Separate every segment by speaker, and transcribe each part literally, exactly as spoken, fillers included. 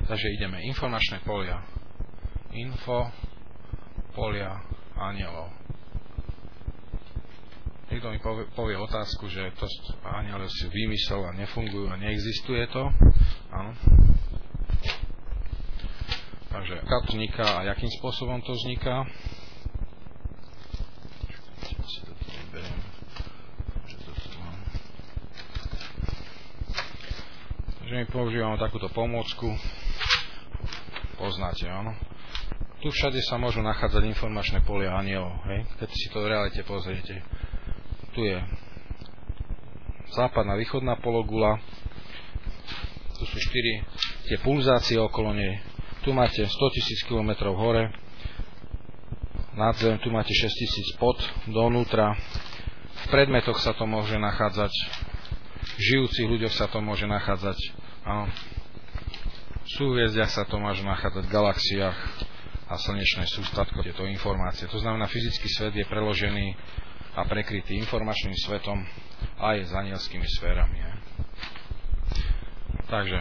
Speaker 1: Takže ideme. Informačné polia. Info, polia, anielov. Niekto mi povie, povie otázku, že to anielov si vymysel a nefungujú a neexistuje to. Áno. Takže ako to vzniká a jakým spôsobom to vzniká. Takže my používame takúto pomôcku. Poznáte, áno. Tu všade sa môžu nachádzať informačné polia anielov. Hej? Keď si to v realite pozriete. Tu je západná, východná pologula. Tu sú štyri tie pulzácie okolo nej. Tu máte stotisíc kilometrov hore. Nad zem, tu máte šesťtisíc pod, donútra. V predmetoch sa to môže nachádzať. V žijúcich ľuďoch sa to môže nachádzať. Áno. V súhviezdiach sa to môže nachádzať v galaxiách a slnečnej sústatke tieto informácie. To znamená, fyzický svet je preložený a prekrytý informačným svetom aj s anielskými sférami. Je. Takže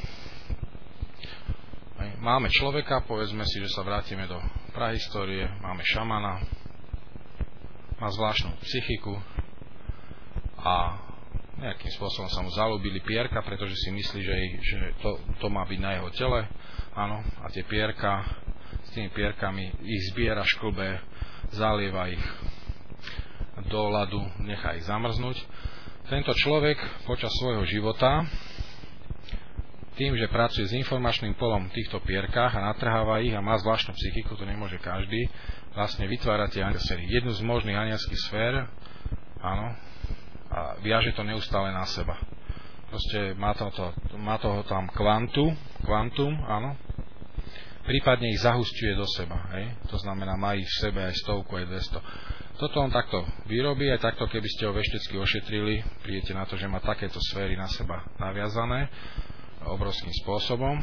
Speaker 1: máme človeka, povedzme si, že sa vrátime do prahistórie, máme šamana, má zvláštnu psychiku a nejakým spôsobom sa mu zalúbili pierka, pretože si myslí, že, že to, to má byť na jeho tele. Áno, a tie pierka, s tými pierkami ich zbiera, šklbe, zalieva ich do ľadu, nechá ich zamrznúť. Tento človek počas svojho života, tým, že pracuje s informačným polom v týchto pierkách a natrháva ich a má zvláštnu psychiku, to nemôže každý, vlastne vytvára tie anielské sféry. Jednu z možných anielských sfér, áno, a viaže to neustále na seba. Proste má, to, to, má toho tam kvantu, kvantum, áno, prípadne ich zahusťuje do seba. Hej? To znamená, má ich v sebe aj stovku, aj dvesto. Toto on takto vyrobí, aj takto, keby ste ho veštecky ošetrili, prídete na to, že má takéto sféry na seba naviazané obrovským spôsobom.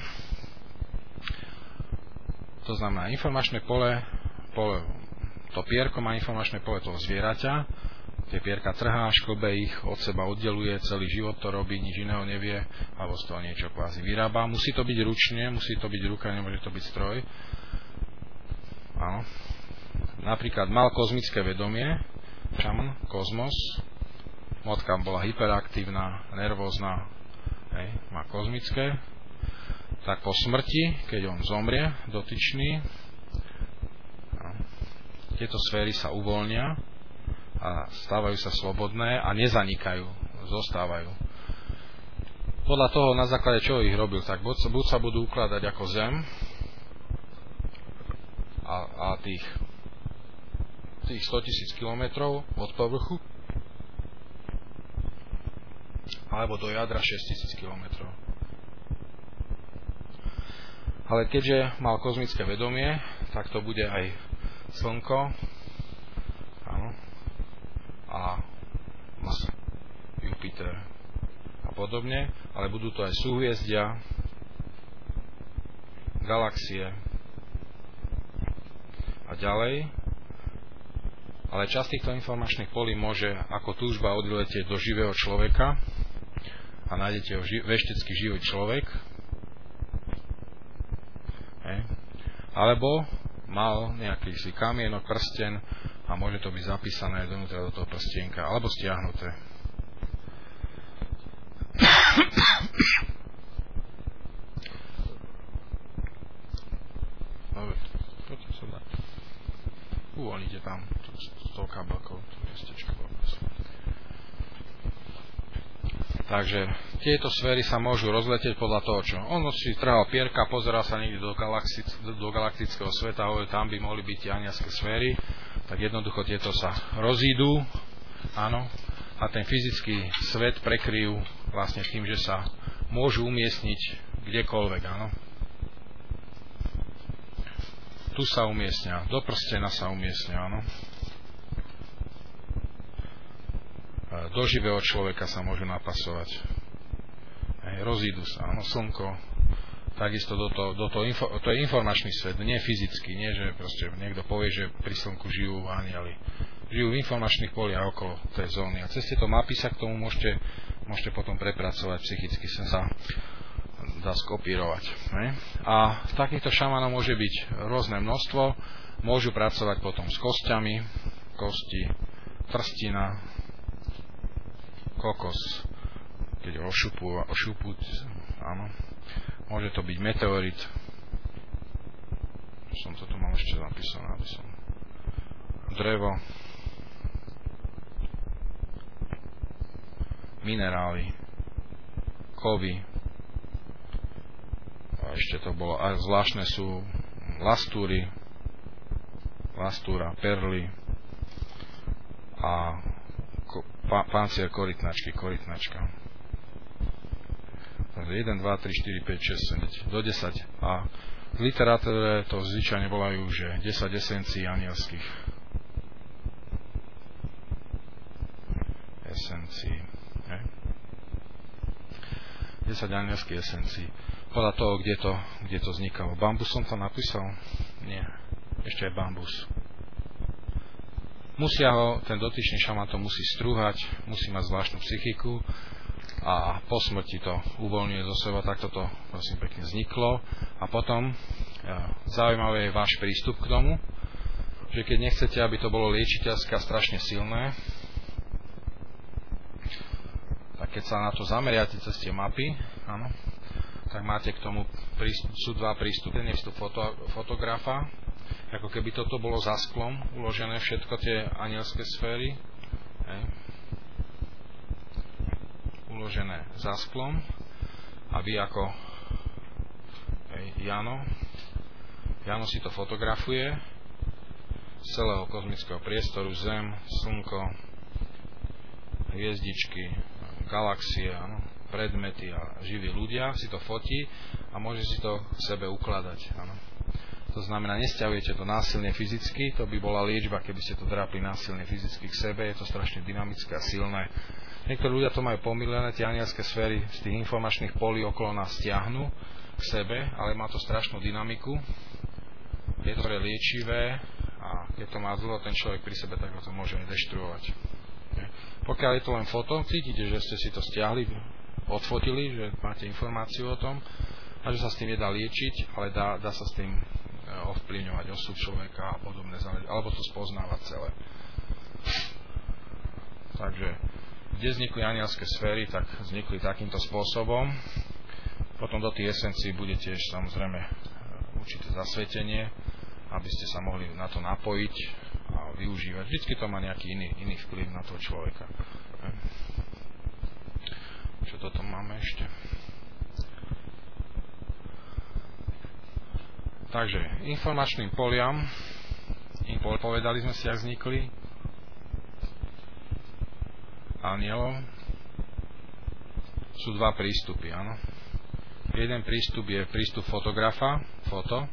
Speaker 1: To znamená, informačné pole, pole to pierko má informačné pole toho zvieraťa, tie pierka trhá, šklbe ich, od seba oddeluje, celý život to robí, nič iného nevie, alebo z toho niečo kvázi vyrába. Musí to byť ručne, musí to byť ruka, nemôže to byť stroj. Áno. Napríklad mal kozmické vedomie, šaman, kozmos, motka bola hyperaktívna, nervózna, hej, má kozmické, tak po smrti, keď on zomrie, dotyčný, tieto sféry sa uvoľnia a stávajú sa slobodné a nezanikajú, zostávajú. Podľa toho, na základe čoho ich robil, tak buď, buď sa budú ukladať ako zem a, a tých, tých stotisíc kilometrov od povrchu, alebo do jadra šesťtisíc kilometrov. Ale keďže mal kozmické vedomie, tak to bude aj Slnko, áno, a Jupiter a podobne, ale budú to aj súhviezdia, galaxie a ďalej. Ale časť týchto informačných polí môže ako túžba odletieť do živého človeka a nájdete ho ži- veštecky živý človek. Hej. Alebo mal nejaký si kamienok, prsten a môže to byť zapísané donútra do toho prstienka, alebo stiahnuté. Dobre, toto sa dá. Uvoľnite tam z toho kabelkou, to miestečko. Takže tieto sféry sa môžu rozletieť podľa toho, čo on si trhal pierka, pozeral sa niekde do, galaxi- do galaktického sveta, hovorí, tam by mohli byť tie anielské sféry, tak jednoducho tieto sa rozídu, áno, a ten fyzický svet prekryjú vlastne tým, že sa môžu umiestniť kdekoľvek, áno. Tu sa umiestnia, do prstena sa umiestnia, áno. Do živého človeka sa môžu napasovať. Hej, rozídu sa, áno, slnko, takisto do toho, do toho info, to je informačný svet, nie fyzický, nie, že proste niekto povie, že pri slnku žijú anjeli. Žijú v informačných poliach okolo tej zóny. A cez tieto mapy sa k tomu môžete, môžete potom prepracovať psychicky. Sem sa dá skopírovať. Ne? A takýchto šamanov môže byť rôzne množstvo. Môžu pracovať potom s kostiami, kosti, trstina, kokos, keď ošupú, ošupú, áno. Môže to byť meteorit. Som to tu mal ešte napísané, aby som... Drevo, minerály, kovy, a ešte to bolo, a zvláštne sú lastúry, lastúra, perly a ko, pa, pancier korytnačky, korytnačka. Takže jeden, dva, tri, štyri, päť, šesť, sedem, do desať. A v literatúre to zvyčajne volajú, že desať esencií anielských. Esencií. Ne? desať anielských esencií. Podľa toho, kde to, kde to vznikalo. Bambus som tam napísal? Nie. Ešte aj bambus. Musia ho, ten dotyčný šaman to musí strúhať, musí mať zvláštnu psychiku a po smrti to uvoľňuje zo seba, tak toto prosím pekne vzniklo. A potom zaujímavé je váš prístup k tomu, že keď nechcete, aby to bolo liečiteľské a strašne silné, tak keď sa na to zameriate cez tie mapy, áno, tak máte k tomu prístup, sú dva prístupy. Jeden je vstup foto, fotografa, ako keby toto bolo za sklom uložené všetko tie anielské sféry, hej, uložené za sklom a vy ako hej, Jano Jano si to fotografuje z celého kozmického priestoru, Zem, Slnko, hviezdičky, galaxie, áno, predmety a živí ľudia, si to fotí a môže si to v sebe ukladať, áno. To znamená, nesťahujete to násilne fyzicky, to by bola liečba, keby ste to drápli násilne fyzicky k sebe, je to strašne dynamické a silné. Niektorí ľudia to majú pomýlené, tie anielské sféry z tých informačných polí okolo nás stiahnu k sebe, ale má to strašnú dynamiku, je to liečivé a keď to má dlho ten človek pri sebe, tak ho to môže aj deštruovať. Pokiaľ je to len foto, cítite, že ste si to stiahli, odfotili, že máte informáciu o tom a že sa s tým nedá liečiť, ale dá, dá sa s tým ovplyvňovať osud človeka a podobné záležitosti, alebo to spoznávať celé. Takže kde vznikli anielské sféry, tak vznikli takýmto spôsobom. Potom do tých esencií bude tiež samozrejme určité zasvetenie, aby ste sa mohli na to napojiť a využívať. Vždycky to má nejaký iný, iný vplyv na toho človeka. Čo toto máme ešte? Takže informačným poliam, povedali sme si, jak vznikli, anielov, sú dva prístupy, áno. Jeden prístup je prístup fotografa, foto,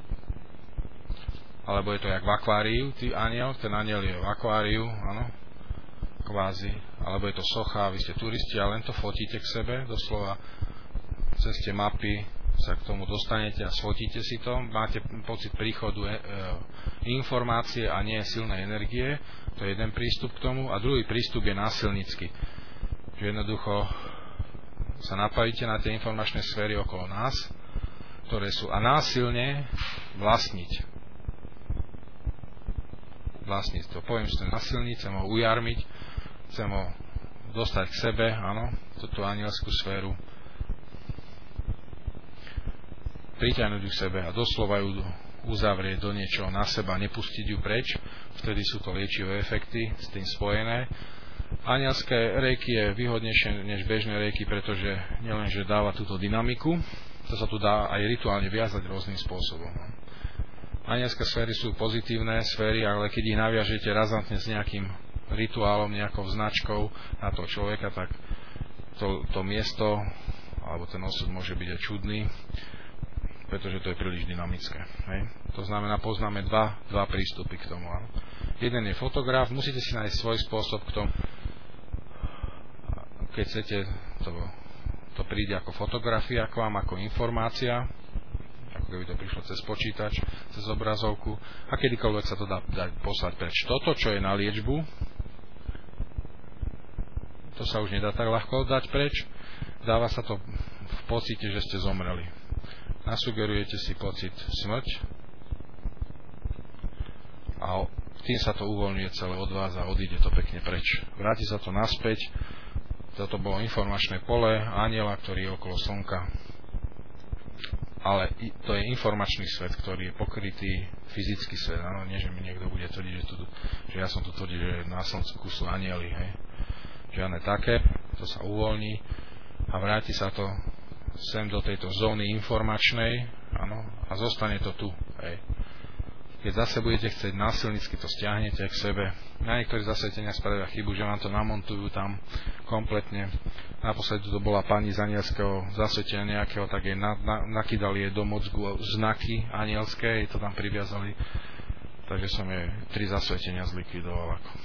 Speaker 1: alebo je to jak v akváriu, tý aniel, ten aniel je v akváriu, áno, kvázi, alebo je to socha, vy ste turisti a len to fotíte k sebe, doslova cez tie mapy sa k tomu dostanete a sfotíte si to, máte pocit príchodu e, e, informácie a nie silnej energie, to je jeden prístup k tomu, a druhý prístup je násilnícky, že jednoducho sa napájíte na tie informačné sféry okolo nás, ktoré sú, a násilne vlastniť. Vlastniť to. Poviem, že ten násilník, chcem ho ujarmiť, chcem ho dostať k sebe, áno, túto anielskú sféru, priťahnuť ju k sebe a doslova ju uzavrieť do niečoho na seba, nepustiť ju preč, vtedy sú to liečivé efekty s tým spojené. Anielské rejky je výhodnejšie než bežné rejky, pretože nielenže dáva túto dynamiku, to sa tu dá aj rituálne viazať rôznym spôsobom. Anielské sféry sú pozitívne sféry, ale keď ich naviažete razantne s nejakým rituálom, nejakou značkou na toho človeka, tak to, to miesto alebo ten osud môže byť aj čudný, pretože to je príliš dynamické. Hej. To znamená, poznáme dva, dva prístupy k tomu. Áno. Jeden je fotograf, musíte si nájsť svoj spôsob k tomu. Keď chcete, to, to príde ako fotografia k vám, ako informácia, ako keby to prišlo cez počítač, cez obrazovku, a kedykoľvek sa to dá dať poslať preč. Toto, čo je na liečbu, to sa už nedá tak ľahko dať preč.
Speaker 2: dáva sa to v pocite, že ste zomreli. Nasugerujete si pocit smrť a tým sa to uvoľňuje celé od vás a odíde to pekne preč. Vráti sa to naspäť. Toto bolo informačné pole anjela, ktorý je okolo slnka. Ale to je informačný svet, ktorý je pokrytý fyzický svet. Áno, nie, že mi niekto bude tvrdiť, že, tu, že ja som tu tvrdil, že na slnku sú anjeli. Hej. Žiadne také. To sa uvoľní a vráti sa to sem do tejto zóny informačnej, áno, a zostane to tu. Hej. Keď zase budete chcieť násilnicky, to stiahnete k sebe. Na niektorých zasveteniach spravia chybu, že vám to namontujú tam kompletne. Naposledy to bola pani z anielského zasvetenia nejakého, tak jej na, na, nakydali jej do mozgu znaky anielské, jej to tam priviazali. Takže som jej tri zasvetenia zlikvidoval. Ako.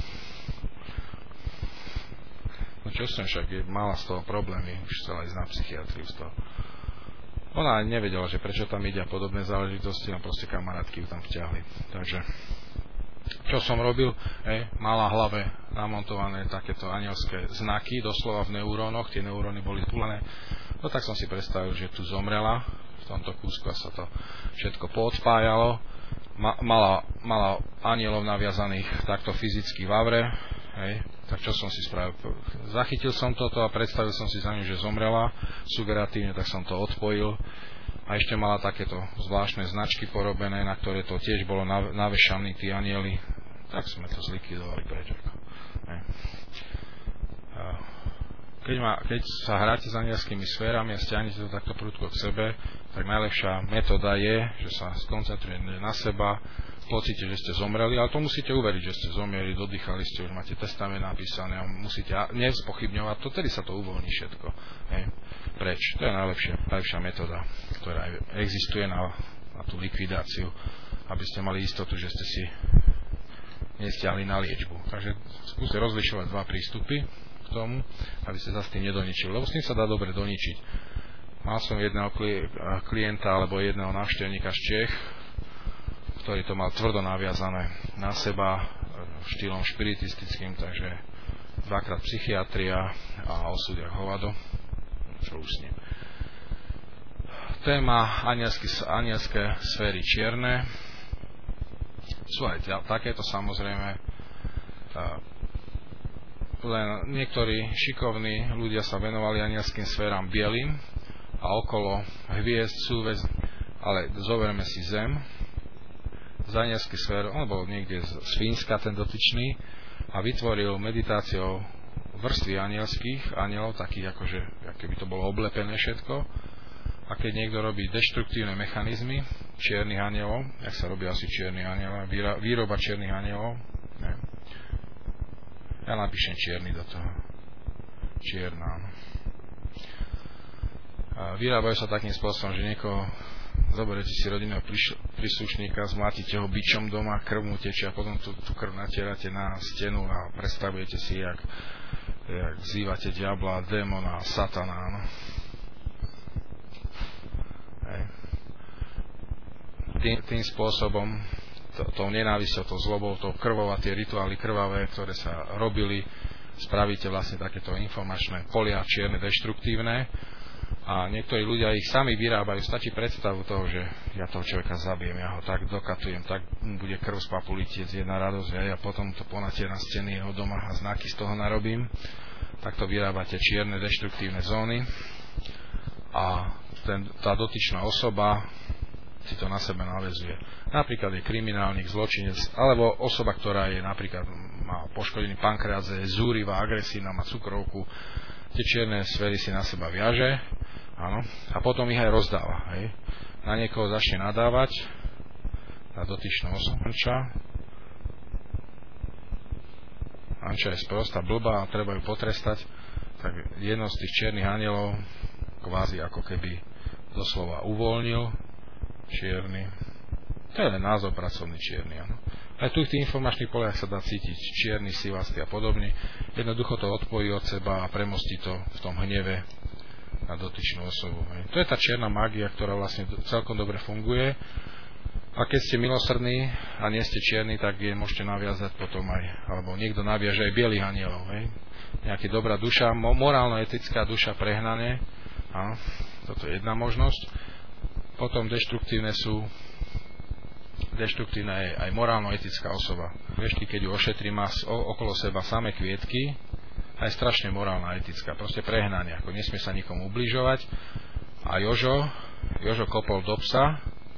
Speaker 2: No čo som však, je, mala z toho problémy, už chcela ísť na psychiatriu z toho. Ona nevedela, že prečo tam ide a podobné záležitosti, a proste kamarátky ju tam vťahli. Takže, čo som robil? Ej, mala hlave namontované takéto anielské znaky, doslova v neurónoch, tie neuróny boli tulené. No tak som si predstavil, že tu zomrela, v tomto kúsku sa to všetko poodpájalo. Ma, mala, mala anielov naviazaných takto fyzicky v avre, hej. Tak čo som si spravil? Zachytil som toto a predstavil som si za ňu, že zomrela sugeratívne, tak som to odpojil. A ešte mala takéto zvláštne značky porobené, na ktoré to tiež bolo navešaní tí anieli. Tak sme to zlikvidovali preč. Keď, ma, keď sa hráte s anielskými sférami a stiahnete to takto prudko k sebe, tak najlepšia metóda je, že sa skoncentrujete na seba, pocíte, že ste zomreli, ale to musíte uveriť, že ste zomreli, dodýchali ste, už máte testament napísané a musíte nespochybňovať to, tedy sa to uvoľní všetko. Hej. Preč. To je najlepšia, najlepšia metóda, ktorá existuje na, na tú likvidáciu, aby ste mali istotu, že ste si nestiahli na liečbu. Takže skúste rozlišovať dva prístupy k tomu, aby ste sa s tým nedoničili, lebo s tým sa dá dobre doničiť. Mal som jedného klienta alebo jedného návštevníka z Čech, ktorý to mal tvrdo naviazané na seba štýlom špiritistickým, takže dvakrát psychiatria a osud jak hovado. Čo už s ním. Téma anielské sféry čierne. Sú aj takéto samozrejme. Len niektorí šikovní ľudia sa venovali anielským sféram bielým a okolo hviezd sú väz, ale zoberme si Zem. Z anielských sfér, on bol niekde z Fínska, ten dotyčný, a vytvoril meditáciou vrstvy anielských, anielov, takých akože, keby to bolo oblepené všetko. A keď niekto robí deštruktívne mechanizmy čiernych anielov, jak sa robí asi čiernych anielov, výroba čiernych anielov, ne. Ja napíšem čierny do toho. Čierna. Vyrábajú sa takým spôsobom, že niekoho zoberete si rodinného príslušníka, zmlátite ho bičom doma, krv mu tečie a potom tú, tú krv natierate na stenu a predstavujete si, jak, jak vzývate diabla, démona, satana. No. Hej. Tým, tým spôsobom, to, tou nenávisťou, tou zlobou, tou krvou a tie rituály krvavé, ktoré sa robili, spravíte vlastne takéto informačné polia čierne, deštruktívne. A niektorí ľudia ich sami vyrábajú. Stačí predstavu toho, že ja toho človeka zabijem, ja ho tak dokatujem, tak bude krv z papulí tiec, jedna radosť, ja potom to ponatieram steny jeho doma a znaky z toho narobím. Takto vyrábate čierne deštruktívne zóny a ten, tá dotyčná osoba si to na sebe naväzuje. Napríklad je kriminálnik, zločinec, alebo osoba, ktorá je napríklad má poškodený pankreas, je zúrivá, agresívna, má cukrovku, tie čierne sféry si na seba viaže. Áno. A potom ich aj rozdáva. Hej. Na niekoho začne nadávať, na dotyčnú osobu. Anča. Anča je sprostá, blbá a treba ju potrestať. Tak jedno z tých čiernych anielov kvázi ako keby doslova uvoľnil. Čierny. To je len názov pracovný čierny. Áno. Aj tu v tých informačných poliach sa dá cítiť čierny, sivastý a podobne. Jednoducho to odpojí od seba a premostí to v tom hneve na dotyčnú osobu. To je tá čierna mágia, ktorá vlastne celkom dobre funguje.
Speaker 1: A keď ste milosrdní a nie ste čierni, tak je môžete naviazať potom aj, alebo niekto naviaže aj bielých anielov. Hej? Nejaká dobrá duša, morálno-etická duša prehnanie. Áno, toto je jedna možnosť. Potom deštruktívne sú deštruktívna je aj morálno-etická osoba. Vešky, keď ju ošetrí, má okolo seba samé kvietky a je strašne morálna etická. Proste prehnanie, ako nesmie sa nikomu ubližovať. A Jožo, Jožo kopol do psa,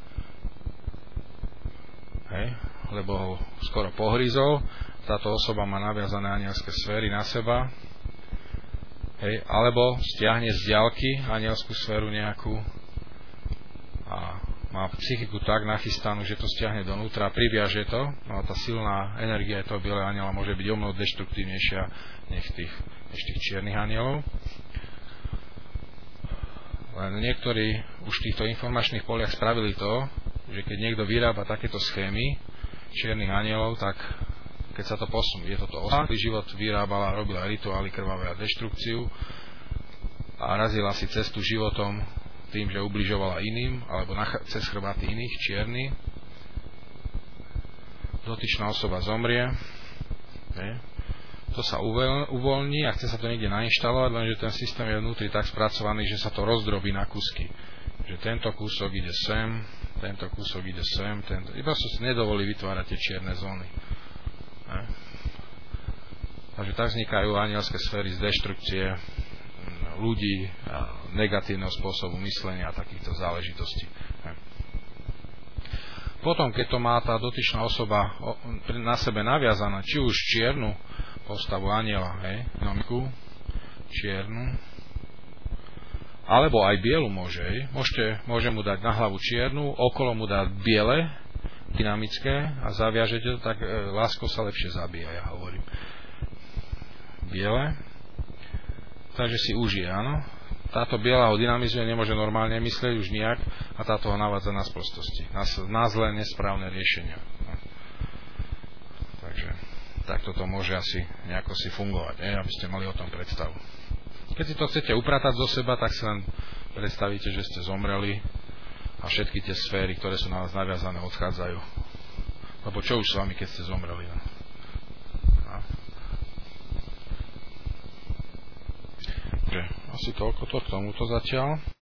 Speaker 1: hej, lebo ho skoro pohryzol. Táto osoba má naviazané anielské sféry na seba. Hej, alebo stiahne z diaľky anielskú sféru nejakú a má psychiku tak nachystanú, že to stiahne donútra, priviaže to, no a tá silná energia toho bieleho aniela môže byť o mnoho deštruktívnejšia než tých, než tých čiernych anielov. Len niektorí už v týchto informačných poliach spravili to, že keď niekto vyrába takéto schémy čiernych anielov, tak keď sa to posunie, je toto osobný život, vyrábala, robila rituály krvavé a deštrukciu a razila si cestu životom tým, že ubližovala iným, alebo na, cez chrbáty iných, čierny. Dotyčná osoba zomrie. Ne? To sa uvoľ, uvoľní a chce sa to niekde nainštalovať, lenže ten systém je vnútri tak spracovaný, že sa to rozdrobí na kusky. Že tento kúsok ide sem, tento kúsok ide sem, tento... Iba sa si nedovolí vytvárať tie čierne zóny. Ne? Takže tak vznikajú anielské sféry z deštrukcie ľudí a negatívneho spôsobu myslenia a takýchto záležitostí. Potom, keď to má tá dotyčná osoba na sebe naviazaná, či už čiernu postavu aniela, hej, nomiku, čiernu, alebo aj bielu môže, hej, môžete, môže mu dať na hlavu čiernu, okolo mu dať biele, dynamické a zaviažete to, tak e, láskou sa lepšie zabíja, ja hovorím. Biele. Takže si užije, áno. Táto biela ho dynamizuje, nemôže normálne myslieť už nijak a táto ho navádza na sprostosti. Na, na zlé, nesprávne riešenia. No. Takže takto to môže asi nejako si fungovať, ne? Aby ste mali o tom predstavu. Keď si to chcete upratať zo seba, tak si len predstavíte, že ste zomreli a všetky tie sféry, ktoré sú na vás naviazané, odchádzajú. Lebo čo už s vami, keď ste zomreli? No? Asi toľko to k tomuto zatiaľ.